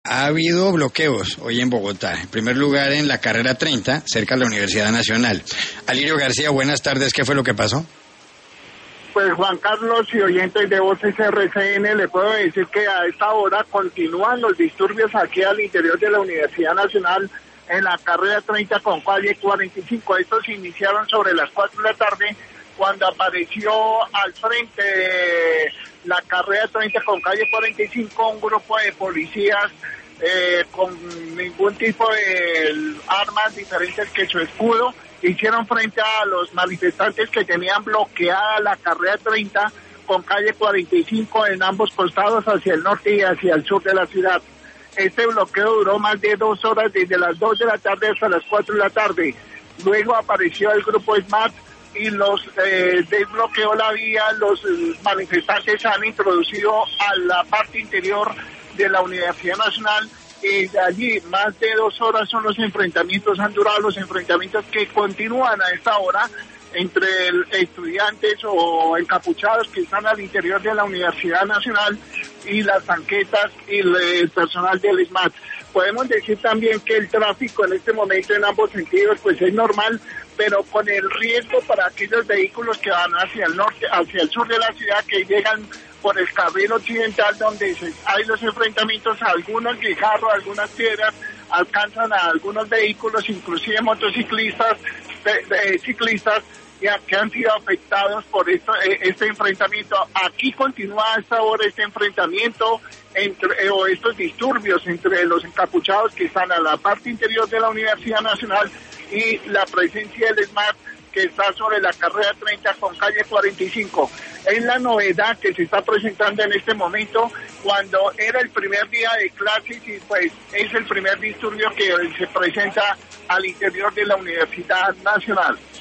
ha habido bloqueos hoy en Bogotá. En primer lugar, en la carrera 30, cerca de la Universidad Nacional. Alirio García, buenas tardes. ¿Qué fue lo que pasó? Pues Juan Carlos y oyentes de Voces RCN, le puedo decir que a esta hora continúan los disturbios aquí al interior de la Universidad Nacional en la carrera 30 con calle 45. Estos se iniciaron sobre las 4 de la tarde cuando apareció al frente de la carrera 30 con calle 45 un grupo de policías con ningún tipo de armas diferentes que su escudo. Hicieron frente a los manifestantes que tenían bloqueada la carrera 30 con calle 45 en ambos costados hacia el norte y hacia el sur de la ciudad. Este bloqueo duró más de 2 horas, desde las 2 de la tarde hasta las 4 de la tarde. Luego apareció el grupo SMAT y los desbloqueó la vía. Los manifestantes han introducido a la parte interior de la Universidad Nacional. Y de allí más de 2 horas son los enfrentamientos, han durado los enfrentamientos que continúan a esta hora entre estudiantes o encapuchados que están al interior de la Universidad Nacional y las tanquetas y el personal del SMAT. Podemos decir también que el tráfico en este momento en ambos sentidos pues es normal, pero con el riesgo para aquellos vehículos que van hacia el norte, hacia el sur de la ciudad, que llegan por el carril occidental donde hay los enfrentamientos, algunos guijarros, algunas piedras, alcanzan a algunos vehículos, inclusive motociclistas, ciclistas, que han sido afectados por este enfrentamiento. Aquí continúa a esta hora este enfrentamiento o estos disturbios entre los encapuchados que están a la parte interior de la Universidad Nacional y la presencia del SMAT que está sobre la carrera 30 con calle 45. Es la novedad que se está presentando en este momento cuando era el primer día de clases y pues es el primer disturbio que se presenta al interior de la Universidad Nacional.